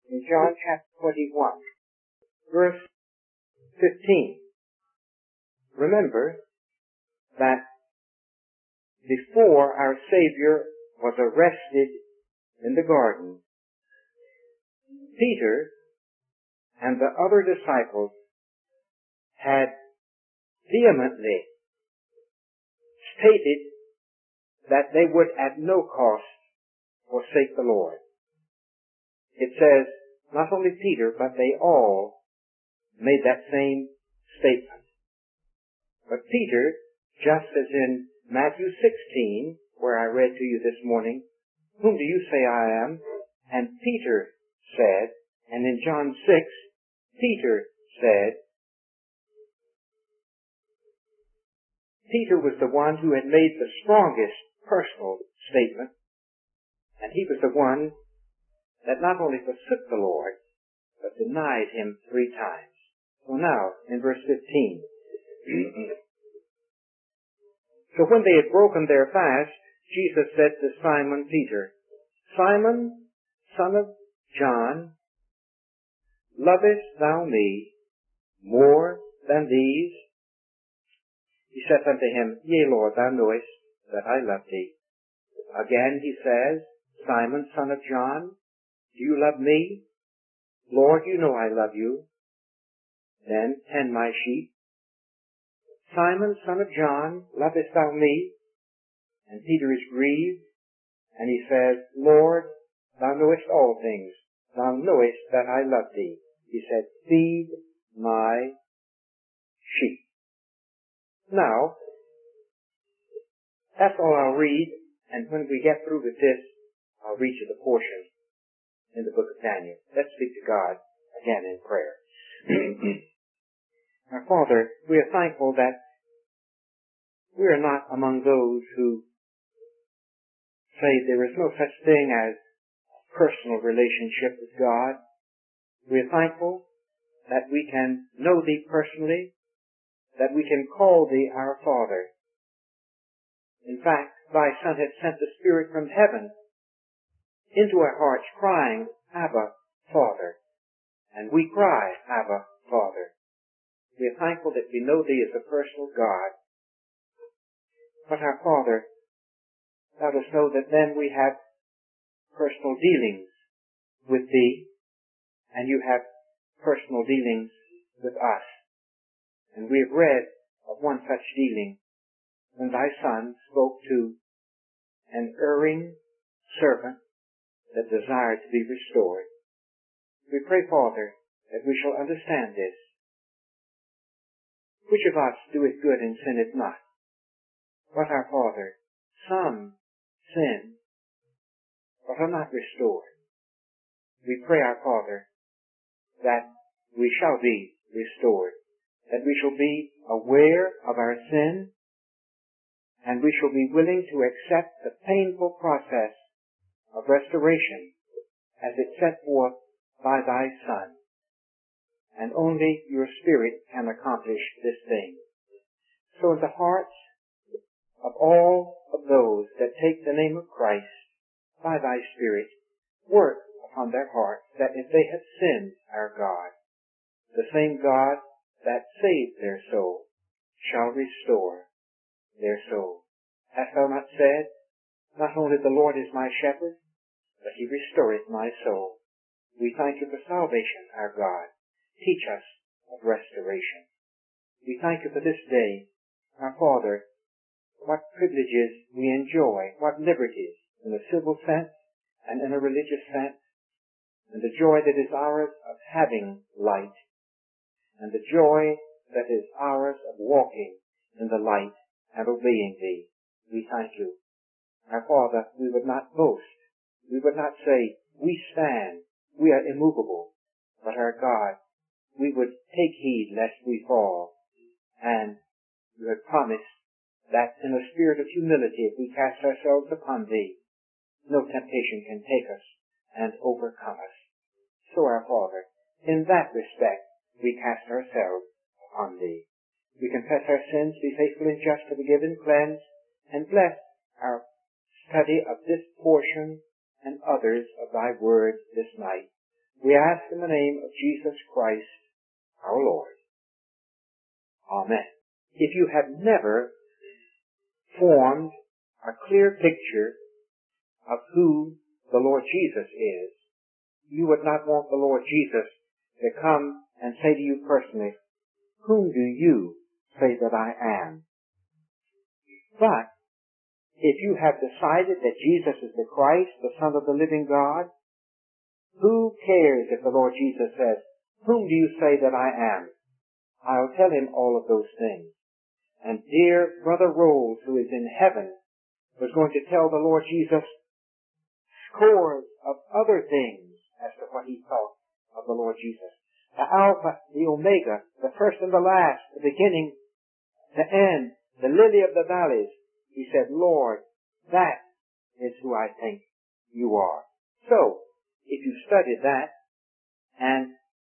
in John chapter 21, verse 15. Remember that before our Savior was arrested in the garden, Peter and the other disciples had vehemently stated that they would at no cost forsake the Lord. It says, not only Peter, but they all made that same statement. But Peter, just as in Matthew 16, where I read to you this morning, whom do you say I am? And Peter said, and in John 6, Peter said, Peter was the one who had made the strongest personal statement, and he was the one that not only forsook the Lord, but denied him 3 times. So now, in verse 15, so when they had broken their fast, Jesus said to Simon Peter, Simon, son of John, lovest thou me more than these? He saith unto him, Yea, Lord, thou knowest that I love thee. Again he says, Simon, son of John, do you love me? Lord, you know I love you. Then, tend my sheep. Simon, son of John, lovest thou me? And Peter is grieved, and he says, Lord, thou knowest all things. Thou knowest that I love thee. He said, feed my sheep. Now, that's all I'll read, and when we get through with this, I'll read you the portion in the book of Daniel. Let's speak to God again in prayer. Our Father, we are thankful that we are not among those who say there is no such thing as a personal relationship with God. We are thankful that we can know Thee personally, that we can call Thee our Father. In fact, Thy Son has sent the Spirit from heaven into our hearts crying, Abba, Father. And we cry, Abba, Father. We are thankful that we know Thee as a personal God. But our Father, Thou dost know that then we have personal dealings with Thee, and You have personal dealings with us. And we have read of one such dealing when Thy Son spoke to an erring servant that desired to be restored. We pray, Father, that we shall understand this. Which of us doeth good and sinneth not? But our Father, some sin, but are not restored. We pray, our Father, that we shall be restored, that we shall be aware of our sin, and we shall be willing to accept the painful process of restoration as it set forth by Thy Son. And only Your Spirit can accomplish this thing. So in the hearts of all of those that take the name of Christ by Thy Spirit, work upon their hearts that if they have sinned, our God, the same God that saved their soul shall restore their soul. Hast Thou not said, not only the Lord is my shepherd, but He restoreth my soul. We thank You for salvation, our God. Teach us of restoration. We thank You for this day, our Father, what privileges we enjoy, what liberties in a civil sense and in a religious sense, and the joy that is ours of having light, and the joy that is ours of walking in the light and obeying Thee. We thank You. Our Father, we would not boast. We would not say, we stand, we are immovable. But our God, we would take heed lest we fall. And You have promised that in a spirit of humility, if we cast ourselves upon Thee, no temptation can take us and overcome us. So our Father, in that respect, we cast ourselves upon Thee. We confess our sins, be faithful and just to forgive and cleanse, and bless our study of this portion and others of Thy Word this night. We ask in the name of Jesus Christ, our Lord. Amen. If you have never formed a clear picture of who the Lord Jesus is, you would not want the Lord Jesus to come and say to you personally, "Whom do you say that I am?" But if you have decided that Jesus is the Christ, the Son of the living God, who cares if the Lord Jesus says, "Whom do you say that I am?" I'll tell him all of those things. And dear Brother Rolls, who is in heaven, was going to tell the Lord Jesus scores of other things as to what he thought of the Lord Jesus. The Alpha, the Omega, the first and the last, the beginning, the end, the lily of the valleys. He said, "Lord, that is who I think you are." So, if you studied that and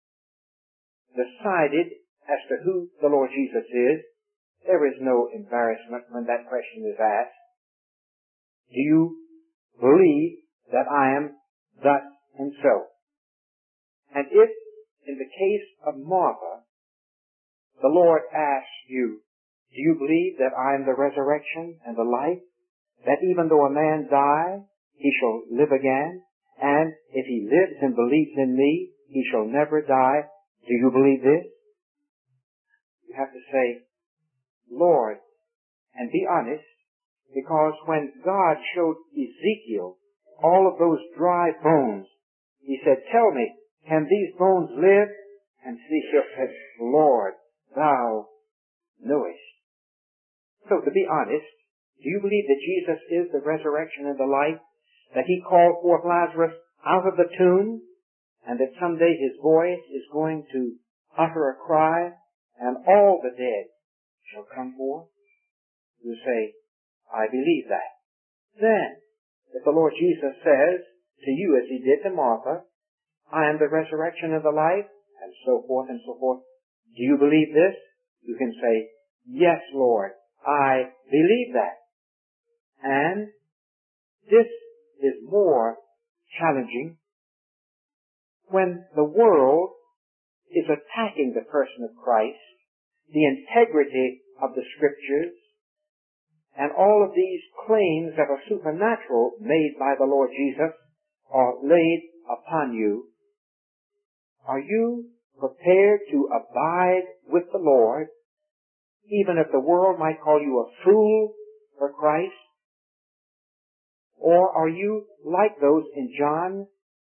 decided as to who the Lord Jesus is, there is no embarrassment when that question is asked. Do you believe that I am thus and so? And if, in the case of Martha, the Lord asks you, do you believe that I am the resurrection and the life? That even though a man die, he shall live again? And if he lives and believes in me, he shall never die. Do you believe this? You have to say, Lord, and be honest, because when God showed Ezekiel all of those dry bones, he said, "Tell me, can these bones live?" And Ezekiel said, "Lord, thou knowest." So to be honest, do you believe that Jesus is the resurrection and the life? That he called forth Lazarus out of the tomb? And that someday his voice is going to utter a cry and all the dead shall come forth? You say, "I believe that." Then, if the Lord Jesus says to you as he did to Martha, "I am the resurrection and the life," and so forth and so forth, do you believe this? You can say, "Yes, Lord, I believe that." And this is more challenging when the world is attacking the person of Christ, the integrity of the Scriptures, and all of these claims that are supernatural made by the Lord Jesus are laid upon you. Are you prepared to abide with the Lord, even if the world might call you a fool for Christ? Or are you like those in John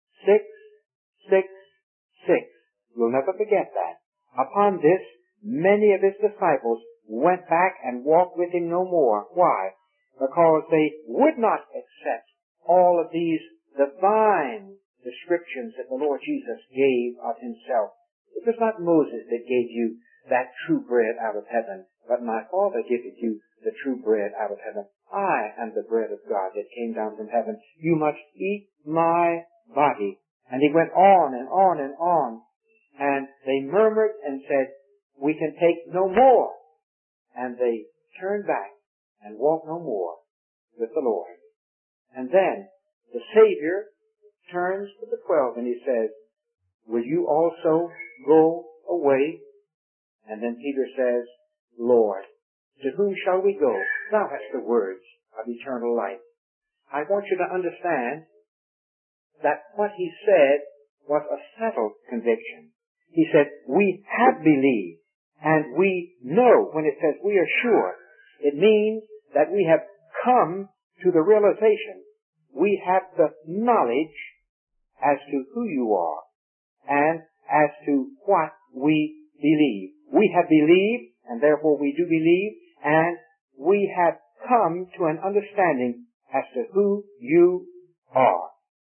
6:6:6? You'll never forget that. Upon this, many of his disciples went back and walked with him no more. Why? Because they would not accept all of these divine descriptions that the Lord Jesus gave of himself. It was not Moses that gave you that true bread out of heaven, but my Father giveth you the true bread out of heaven. I am the bread of God that came down from heaven. You must eat my body. And he went on and on and on. And they murmured and said, "We can take no more." And they turned back and walked no more with the Lord. And then the Savior turns to the 12 and he says, "Will you also go away?" And then Peter says, "Lord, to whom shall we go? Thou hast the words of eternal life." I want you to understand that what he said was a settled conviction. He said, "We have believed, and we know." When it says we are sure, it means that we have come to the realization. We have the knowledge as to who you are and as to what we believe. We have believed, and therefore we do believe, and we have come to an understanding as to who you are.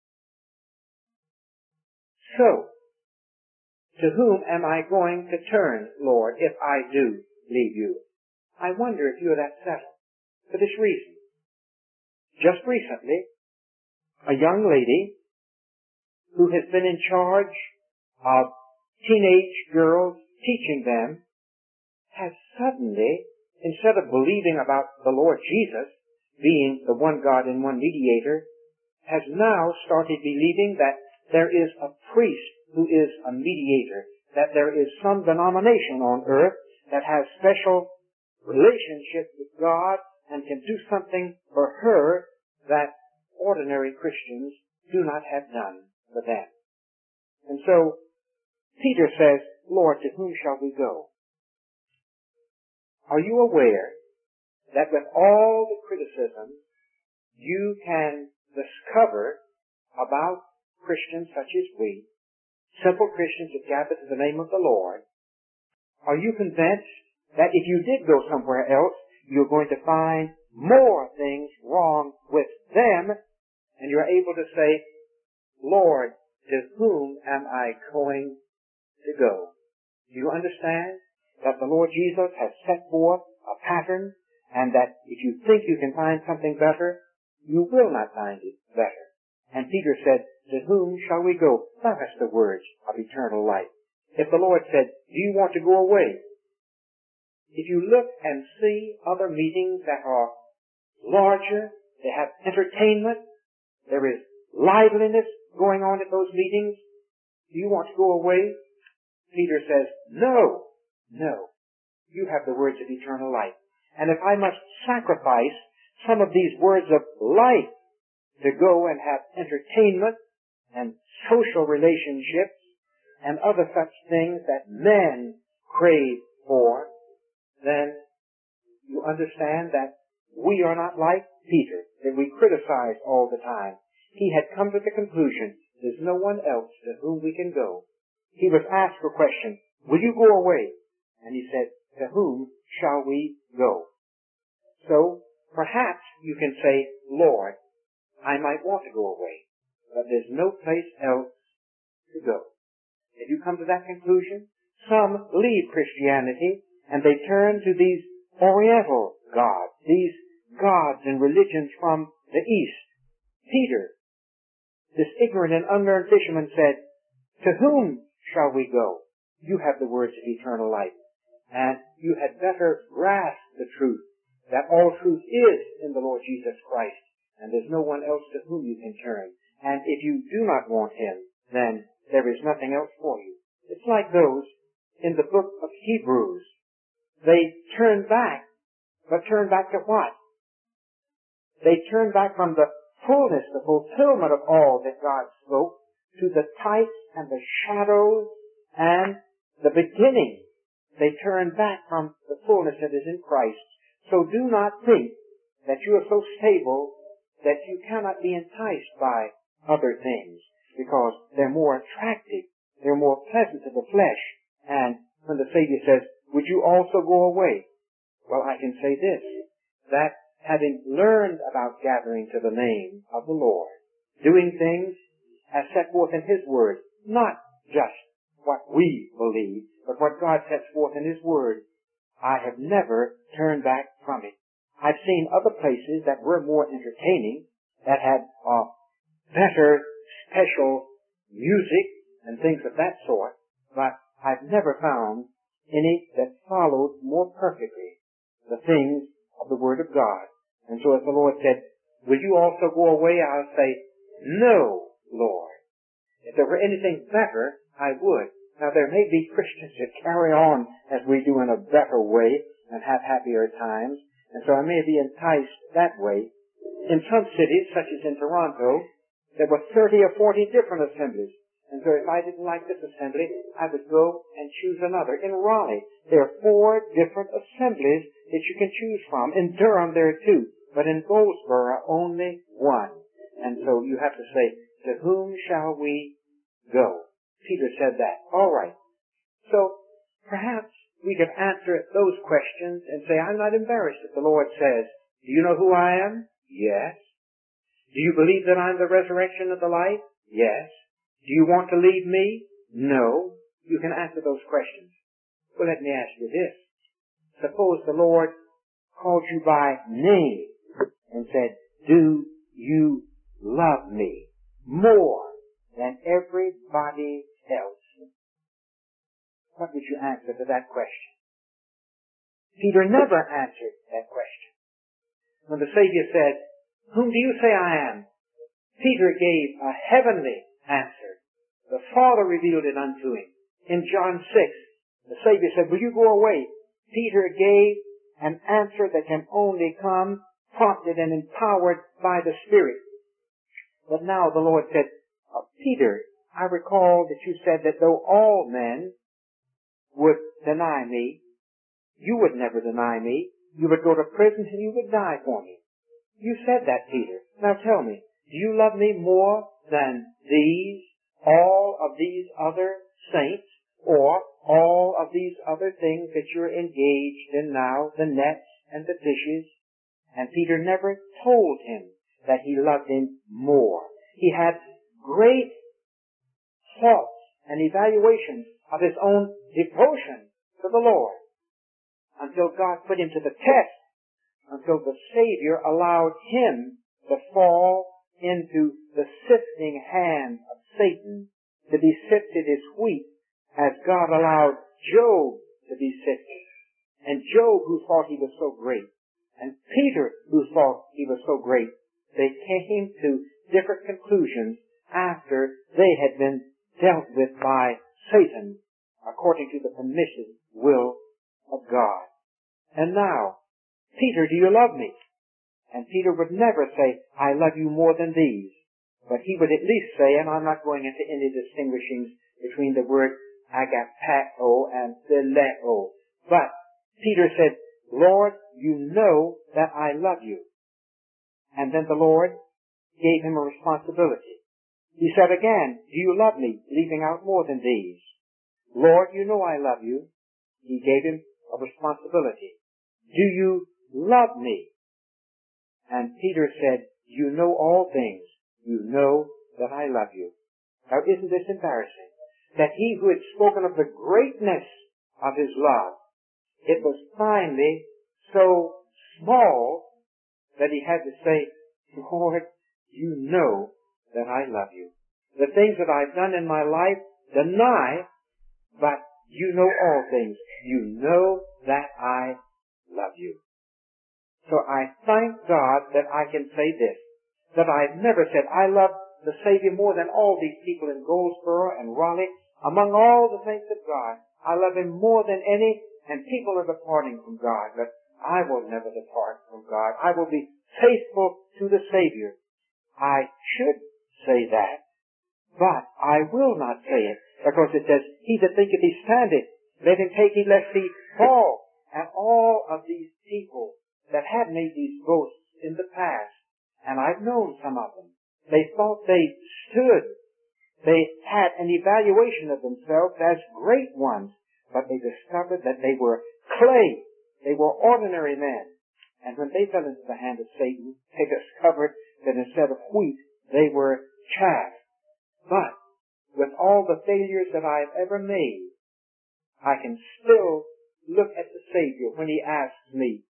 So, to whom am I going to turn, Lord, if I do leave you? I wonder if you're that settled. For this reason. Just recently, a young lady who has been in charge of teenage girls, teaching them, has suddenly, instead of believing about the Lord Jesus being the one God and one mediator, has now started believing that there is a priest who is a mediator, that there is some denomination on earth that has special relationship with God and can do something for her that ordinary Christians do not have done for them. And so Peter says, Lord, to whom shall we go? Are you aware that with all the criticism you can discover about Christians such as we, simple Christians that gather to the name of the Lord, are you convinced that if you did go somewhere else, you're going to find more things wrong with them, and you're able to say, Lord, to whom am I going to go? Do you understand that the Lord Jesus has set forth a pattern, and that if you think you can find something better, you will not find it better? And Peter said, to whom shall we go? Now that's the words of eternal life. If the Lord said, do you want to go away? If you look and see other meetings that are larger, they have entertainment, there is liveliness going on at those meetings, do you want to go away? Peter says, no, no. You have the words of eternal life. And if I must sacrifice some of these words of life to go and have entertainment and social relationships and other such things that men crave for, then you understand that we are not like Peter, that we criticize all the time. He had come to the conclusion, there's no one else to whom we can go. He was asked a question, will you go away? And he said, to whom shall we go? So, perhaps you can say, Lord, I might want to go away, but there's no place else to go. If you come to that conclusion, some leave Christianity and they turn to these Oriental gods, these gods and religions from the East. Peter, this ignorant and unlearned fisherman, said, to whom shall we go? You have the words of eternal life. And you had better grasp the truth, that all truth is in the Lord Jesus Christ, and there's no one else to whom you can turn. And if you do not want Him, then there is nothing else for you. It's like those in the book of Hebrews. They turn back, but turn back to what? They turn back from the fullness, the fulfillment of all that God spoke, to the types and the shadows and the beginning. They turn back from the fullness that is in Christ. So do not think that you are so stable that you cannot be enticed by other things, because they're more attractive, they're more pleasant to the flesh. And when the Savior says, would you also go away? Well, I can say this, that having learned about gathering to the name of the Lord, doing things as set forth in His Word, not just what we believe, but what God sets forth in His Word, I have never turned back from it. I've seen other places that were more entertaining, that had better special music and things of that sort, but I've never found any that followed more perfectly the things of the Word of God. And so as the Lord said, will you also go away? I'll say, no, Lord. If there were anything better, I would. Now there may be Christians that carry on as we do in a better way and have happier times, and so I may be enticed that way. In some cities, such as in Toronto, there were 30 or 40 different assemblies. And so if I didn't like this assembly, I would go and choose another. In Raleigh, there are 4 different assemblies that you can choose from. In Durham, there are 2. But in Goldsboro, only 1. And so you have to say, to whom shall we go? Peter said that. All right. So perhaps we could answer those questions and say, I'm not embarrassed if the Lord says, do you know who I am? Yes. Do you believe that I'm the resurrection of the life? Yes. Do you want to leave me? No. You can answer those questions. Well, let me ask you this. Suppose the Lord called you by name and said, do you love me more than everybody else? What would you answer to that question? Peter never answered that question. When the Savior said, whom do you say I am? Peter gave a heavenly answer. Father revealed it unto him. In John 6, the Savior said, will you go away? Peter gave an answer that can only come prompted and empowered by the Spirit. But now the Lord said, Peter, I recall that you said that though all men would deny me, you would never deny me. You would go to prison and you would die for me. You said that, Peter. Now tell me, do you love me more than these, all of these other saints, or all of these other things that you're engaged in now, the nets and the fishes? And Peter never told him that he loved him more. He had great thoughts and evaluations of his own devotion to the Lord until God put him to the test, until the Savior allowed him to fall into the sifting hand of Satan to be sifted as wheat, as God allowed Job to be sifted. And Job, who thought he was so great, and Peter, who thought he was so great, they came to different conclusions after they had been dealt with by Satan according to the permissive will of God. And now, Peter, do you love me? And Peter would never say, I love you more than these. But he would at least say, and I'm not going into any distinguishings between the word agapao and phileo, but Peter said, Lord, you know that I love you. And then the Lord gave him a responsibility. He said again, do you love me? Leaving out more than these. Lord, you know I love you. He gave him a responsibility. Do you love me? And Peter said, you know all things. You know that I love you. Now isn't this embarrassing? That he who had spoken of the greatness of his love, it was finally so small that he had to say, Lord, you know that I love you. The things that I've done in my life, deny, but you know all things. You know that I love you. So I thank God that I can say this, that I've never said, I love the Savior more than all these people in Goldsboro and Raleigh. Among all the saints of God, I love Him more than any, and people are departing from God, but I will never depart from God. I will be faithful to the Savior. I should say that, but I will not say it, because it says, he that thinketh he standeth, let him take heed lest he fall. And all of these people that had made these boasts in the past, and I've known some of them, they thought they stood. They had an evaluation of themselves as great ones, but they discovered that they were clay. They were ordinary men. And when they fell into the hand of Satan, they discovered that instead of wheat, they were chaff. But with all the failures that I've ever made, I can still look at the Savior when He asks me,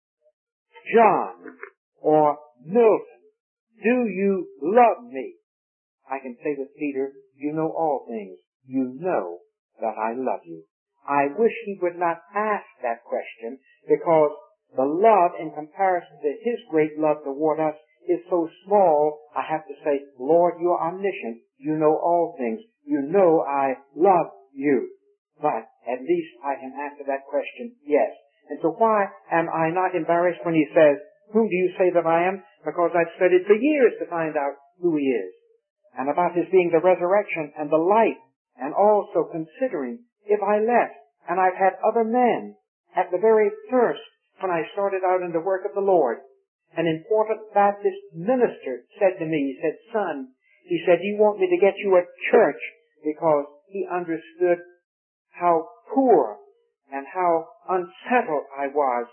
John or Milton, do you love me? I can say with Peter, you know all things. You know that I love you. I wish he would not ask that question, because the love in comparison to his great love toward us is so small. I have to say, Lord, you are omniscient. You know all things. You know I love you. But at least I can answer that question, yes. And so why am I not embarrassed when he says, whom do you say that I am? Because I've studied for years to find out who he is. And about his being the resurrection and the life, and also considering if I left, and I've had other men at the very first, when I started out in the work of the Lord, an important Baptist minister said to me, he said, son, he said, you want me to get you a church, because he understood how poor and how unsettled I was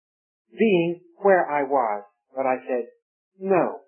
being where I was. But I said, no.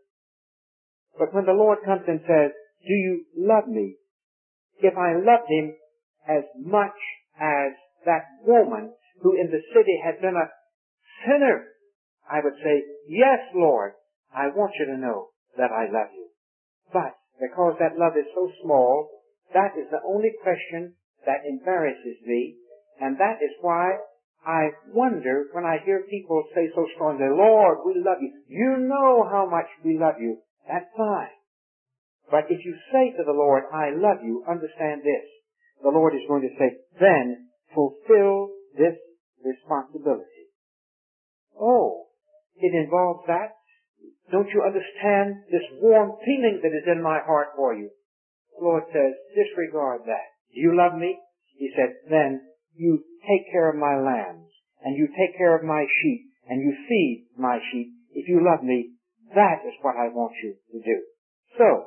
But when the Lord comes and says, do you love me? If I loved him as much as that woman who in the city had been a sinner, I would say, yes, Lord, I want you to know that I love you. But because that love is so small, that is the only question that embarrasses me, and that is why I wonder when I hear people say so strongly, Lord, we love you. You know how much we love you. That's fine. But if you say to the Lord, I love you, understand this. The Lord is going to say, then fulfill this responsibility. Oh, it involves that? Don't you understand this warm feeling that is in my heart for you? The Lord says, disregard that. Do you love me? He said, then you take care of my lambs, and you take care of my sheep, and you feed my sheep. If you love me, that is what I want you to do. So,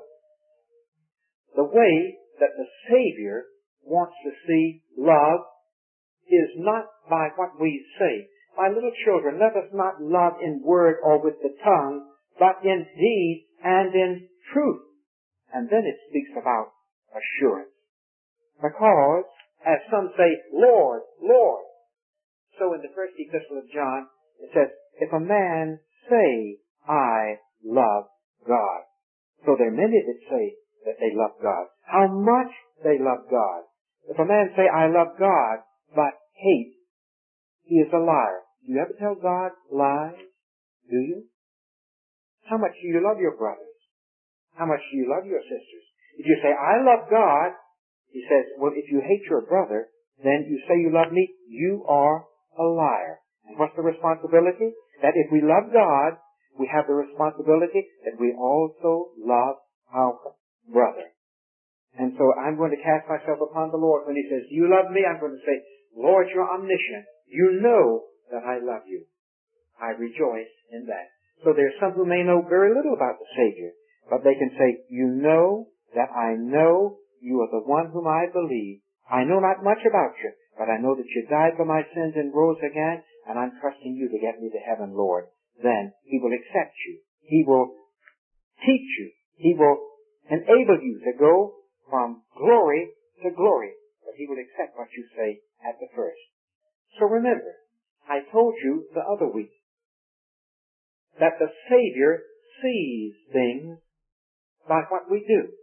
the way that the Savior wants to see love is not by what we say. My little children, let us not love in word or with the tongue, but in deed and in truth. And then it speaks about assurance. Because, as some say, Lord, Lord. So in the first epistle of John, it says, if a man say, I love God. So there are many that say that they love God. How much they love God. If a man say, I love God, but hate, he is a liar. Do you ever tell God lies? Do you? How much do you love your brothers? How much do you love your sisters? If you say, I love God, he says, well, if you hate your brother, then you say you love me, you are a liar. And what's the responsibility? That if we love God, we have the responsibility that we also love our brother. And so I'm going to cast myself upon the Lord. When he says, you love me, I'm going to say, Lord, you're omniscient. You know that I love you. I rejoice in that. So there's some who may know very little about the Savior, but they can say, you know that I know you are the one whom I believe. I know not much about you, but I know that you died for my sins and rose again, and I'm trusting you to get me to heaven, Lord. Then he will accept you. He will teach you. He will enable you to go from glory to glory. But he will accept what you say at the first. So remember, I told you the other week that the Savior sees things by what we do.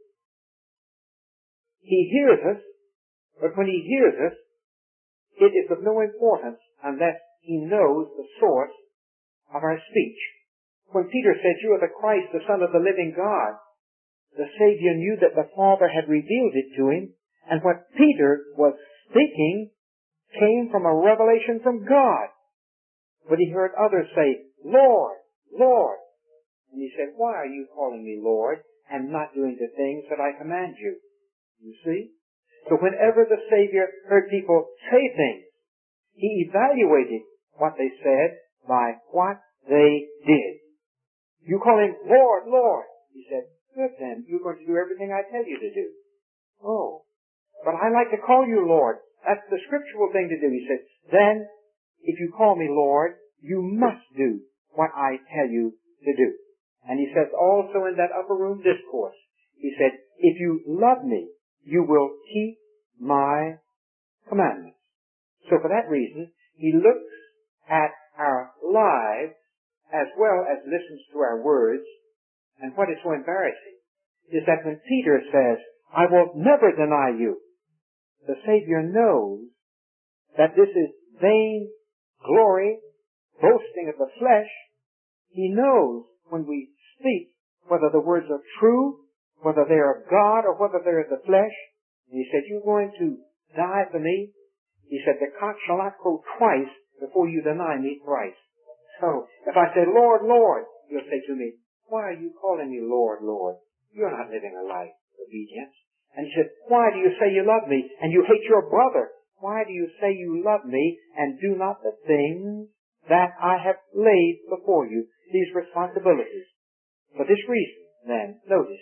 He hears us, but when he hears us, it is of no importance unless he knows the source of our speech. When Peter said, you are the Christ, the Son of the living God, the Savior knew that the Father had revealed it to him, and what Peter was speaking came from a revelation from God. But he heard others say, Lord, Lord. And he said, why are you calling me Lord and not doing the things that I command you? You see? So whenever the Savior heard people say things, he evaluated what they said by what they did. You call him Lord, Lord. He said, good then, you're going to do everything I tell you to do. Oh, but I like to call you Lord. That's the scriptural thing to do. He said, then, if you call me Lord, you must do what I tell you to do. And he says also in that upper room discourse, he said, if you love me, you will keep my commandments. So for that reason, he looks at our lives as well as listens to our words. And what is so embarrassing is that when Peter says, I will never deny you, the Savior knows that this is vain glory, boasting of the flesh. He knows when we speak whether the words are true, whether they are of God, or whether they are of the flesh. And he said, you're going to die for me? He said, the cock shall not crow twice before you deny me thrice. So, if I say, Lord, Lord, you'll say to me, why are you calling me Lord, Lord? You're not living a life of obedience. And he said, why do you say you love me and you hate your brother? Why do you say you love me and do not the things that I have laid before you? These responsibilities. For this reason, then, notice,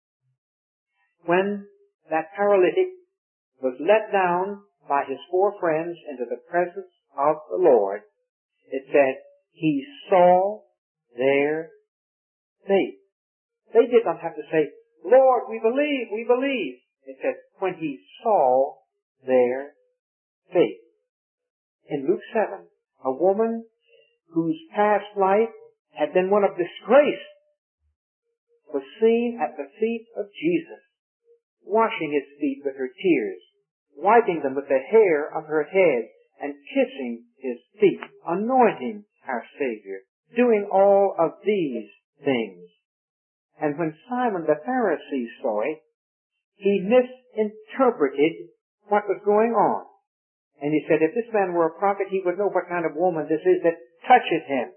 when that paralytic was let down by his four friends into the presence of the Lord, it said, he saw their faith. They did not have to say, Lord, we believe, we believe. It said, when he saw their faith. In Luke 7, a woman whose past life had been one of disgrace was seen at the feet of Jesus, washing his feet with her tears, wiping them with the hair of her head, and kissing his feet, anointing our Savior, doing all of these things. And when Simon the Pharisee saw it, he misinterpreted what was going on. And he said, if this man were a prophet, he would know what kind of woman this is that touches him.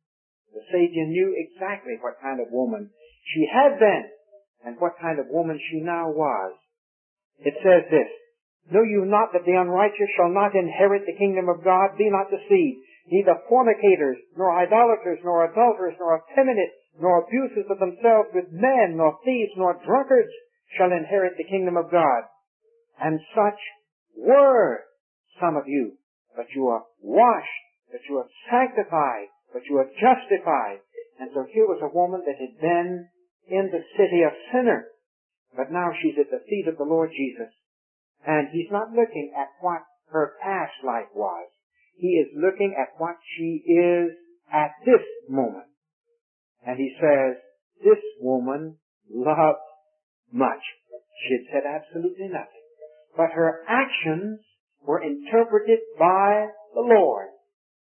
The Savior knew exactly what kind of woman she had been and what kind of woman she now was. It says this, know you not that the unrighteous shall not inherit the kingdom of God? Be not deceived. Neither fornicators, nor idolaters, nor adulterers, nor effeminate, nor abusers of themselves with men, nor thieves, nor drunkards shall inherit the kingdom of God. And such were some of you. But you are washed, but you are sanctified, but you are justified. And so here was a woman that had been in the city of sinners, but now she's at the feet of the Lord Jesus. And he's not looking at what her past life was. He is looking at what she is at this moment. And he says, this woman loved much. She had said absolutely nothing. But her actions were interpreted by the Lord.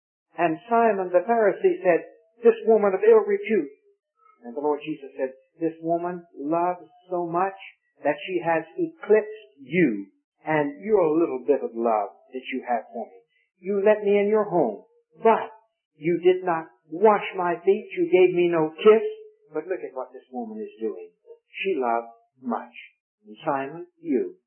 And Simon the Pharisee said, this woman of ill repute. And the Lord Jesus said, this woman loves so much that she has eclipsed you and your little bit of love that you have for me. You let me in your home, but you did not wash my feet. You gave me no kiss. But look at what this woman is doing. She loves much. And Simon, you.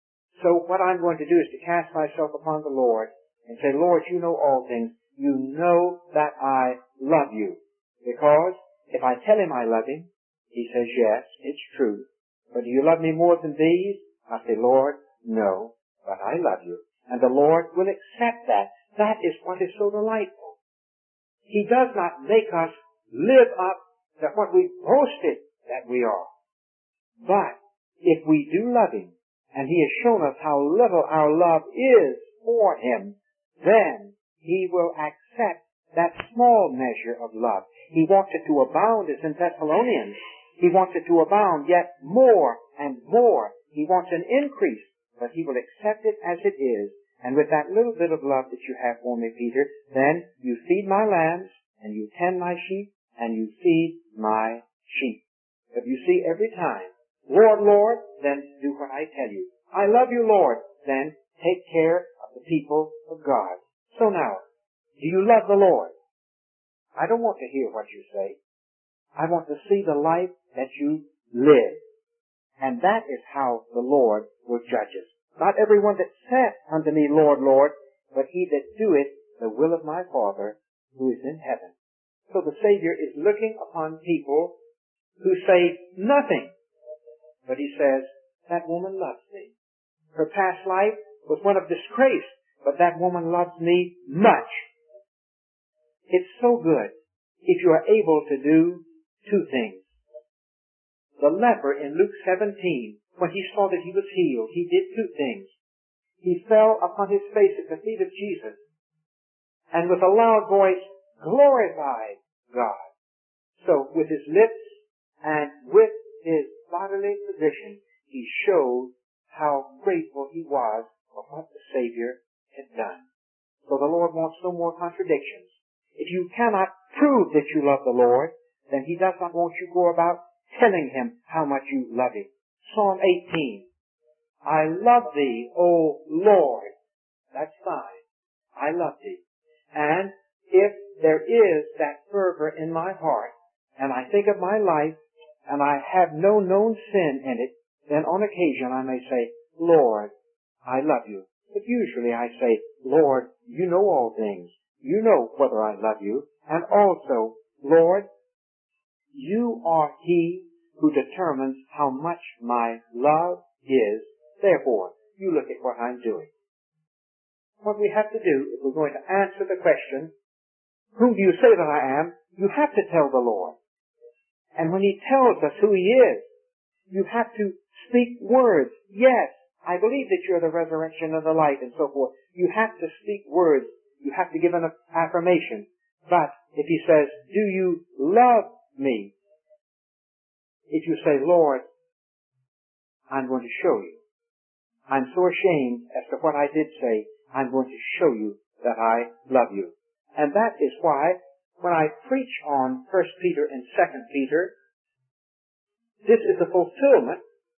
So what I'm going to do is to cast myself upon the Lord and say, Lord, you know all things. You know that I love you. Because if I tell him I love him, he says, yes, it's true. But do you love me more than these? I say, Lord, no, but I love you. And the Lord will accept that. That is what is so delightful. He does not make us live up to what we boasted that we are. But if we do love him, and he has shown us how little our love is for him, then he will accept that small measure of love. He wants it to abound, as in Thessalonians. He wants it to abound yet more and more. He wants an increase, but he will accept it as it is. And with that little bit of love that you have for me, Peter, then you feed my lambs, and you tend my sheep, and you feed my sheep. If you see every time, Lord, Lord, then do what I tell you. I love you, Lord, then take care of the people of God. So now, do you love the Lord? I don't want to hear what you say. I want to see the life that you live. And that is how the Lord will judge us. Not everyone that saith unto me, Lord, Lord, but he that doeth the will of my Father who is in heaven. So the Savior is looking upon people who say nothing. But he says, that woman loves me. Her past life was one of disgrace, but that woman loves me much. It's so good if you are able to do two things. The leper in Luke 17, when he saw that he was healed, he did two things. He fell upon his face at the feet of Jesus, and with a loud voice glorified God. So with his lips and with his bodily position, he showed how grateful he was for what the Savior had done. So the Lord wants no more contradictions. If you cannot prove that you love the Lord, then he does not want you to go about telling him how much you love him. Psalm 18. I love thee, O Lord. That's fine. I love thee. And if there is that fervor in my heart, and I think of my life, and I have no known sin in it, then on occasion I may say, Lord, I love you. But usually I say, Lord, you know all things. You know whether I love you. And also, Lord, you are he who determines how much my love is. Therefore, you look at what I'm doing. What we have to do, if we're going to answer the question, who do you say that I am? You have to tell the Lord. And when he tells us who he is, you have to speak words. Yes, I believe that you're the resurrection and the life and so forth. You have to speak words. You have to give an affirmation. But if he says, do you love me? If you say, Lord, I'm going to show you. I'm so ashamed as to what I did say. I'm going to show you that I love you. And that is why when I preach on 1 Peter and 2 Peter, This is the fulfillment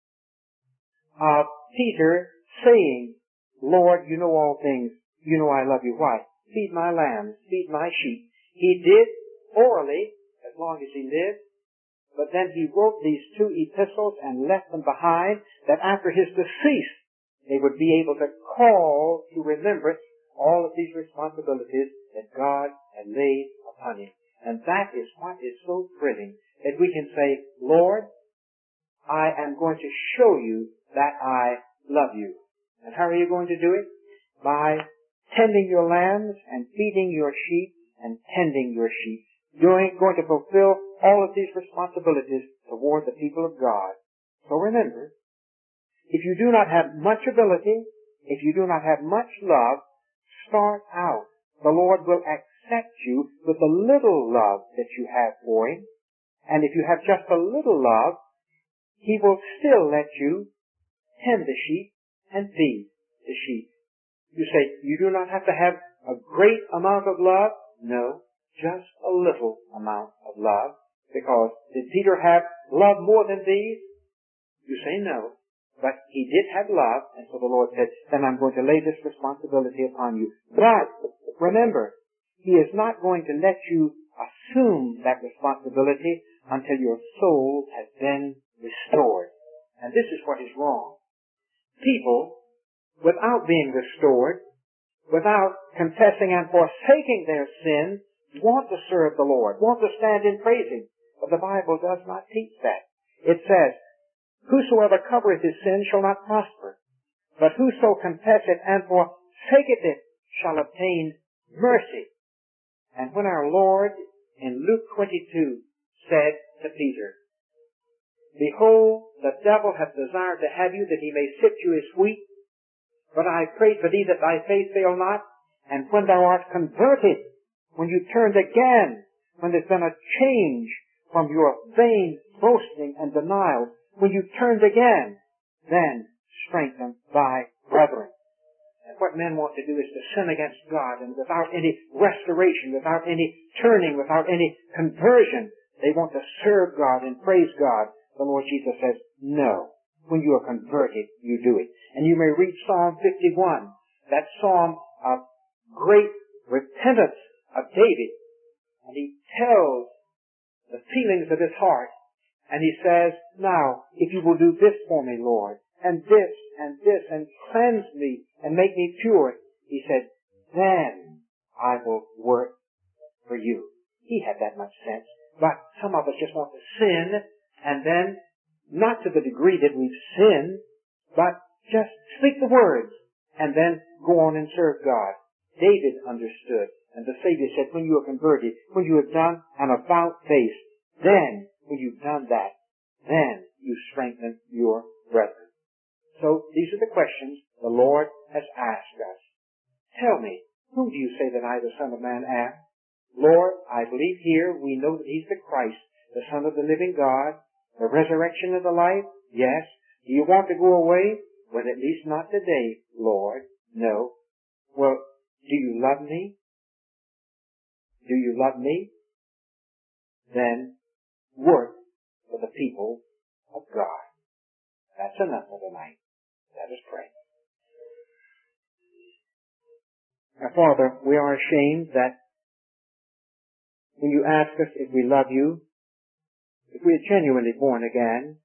of Peter saying, Lord, you know all things. You know I love you. Why? Feed my lambs, feed my sheep. He did orally as long as he lived, but then he wrote these 2 epistles and left them behind that after his decease they would be able to call to remembrance all of these responsibilities that God had laid upon him. And that is what is so thrilling, that we can say, Lord, I am going to show you that I love you. And how are you going to do it? By tending your lambs and feeding your sheep and tending your sheep. You're going to fulfill all of these responsibilities toward the people of God. So remember, if you do not have much ability, if you do not have much love, start out. The Lord will accept you with the little love that you have for Him. And if you have just a little love, He will still let you tend the sheep and feed the sheep. You say, you do not have to have a great amount of love? No, just a little amount of love. Because did Peter have love more than these? You say no. But he did have love, and so the Lord said, then I'm going to lay this responsibility upon you. But remember, He is not going to let you assume that responsibility until your soul has been restored. And this is what is wrong. People, without being restored, without confessing and forsaking their sin, want to serve the Lord, want to stand in praising. But the Bible does not teach that. It says, whosoever covereth his sin shall not prosper, but whoso confesseth and forsaketh it shall obtain mercy. And when our Lord in Luke 22 said to Peter, behold, the devil hath desired to have you that he may sift you as wheat, but I pray for thee that thy faith fail not, and when thou art converted, when you turned again, when there's been a change from your vain boasting and denial, when you turned again, then strengthen thy brethren. And what men want to do is to sin against God, and without any restoration, without any turning, without any conversion, they want to serve God and praise God. The Lord Jesus says, no. When you are converted, you do it. And you may read Psalm 51, that psalm of great repentance of David. And he tells the feelings of his heart. And he says, now, if you will do this for me, Lord, and this, and cleanse me, and make me pure, he said, then I will work for you. He had that much sense. But some of us just want to sin, and then, not to the degree that we've sinned, but just speak the words, and then go on and serve God. David understood, and the Savior said, when you are converted, when you have done an about face, then, when you've done that, then you strengthen your brethren. So, these are the questions the Lord has asked us. Tell me, whom do you say that I, the Son of Man, am? Lord, I believe here we know that He's the Christ, the Son of the living God, the resurrection of the life. Yes. Do you want to go away? Well, at least not today, Lord. No. Well, do you love me? Do you love me? Then work for the people of God. That's enough for tonight. Let us pray. Now, Father, we are ashamed that when you ask us if we love you, if we are genuinely born again,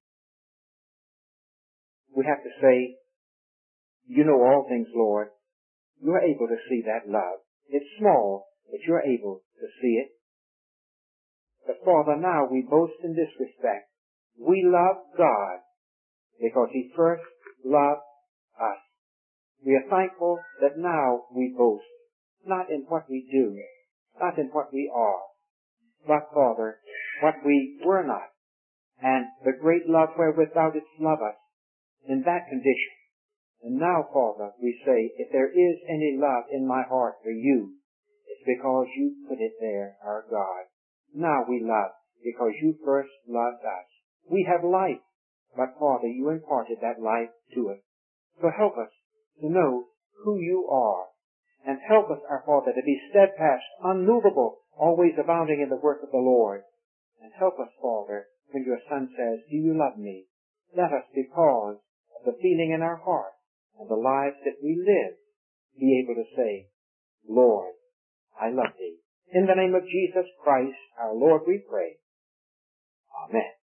we have to say, you know all things, Lord. You are able to see that love. It's small, but you're able to see it. But Father, now we boast in this respect. We love God because He first loved us. We are thankful that now we boast, not in what we do, not in what we are, but, Father, what we were not, and the great love wherewith Thou didst love us in that condition. And now, Father, we say, if there is any love in my heart for you, it's because you put it there, our God. Now we love because you first loved us. We have life, but Father, you imparted that life to us. So help us to know who you are, and help us, our Father, to be steadfast, unmovable, always abounding in the work of the Lord. And help us, Father, when your Son says, do you love me? Let us, because of the feeling in our heart and the lives that we live, be able to say, Lord, I love thee. In the name of Jesus Christ, our Lord, we pray. Amen.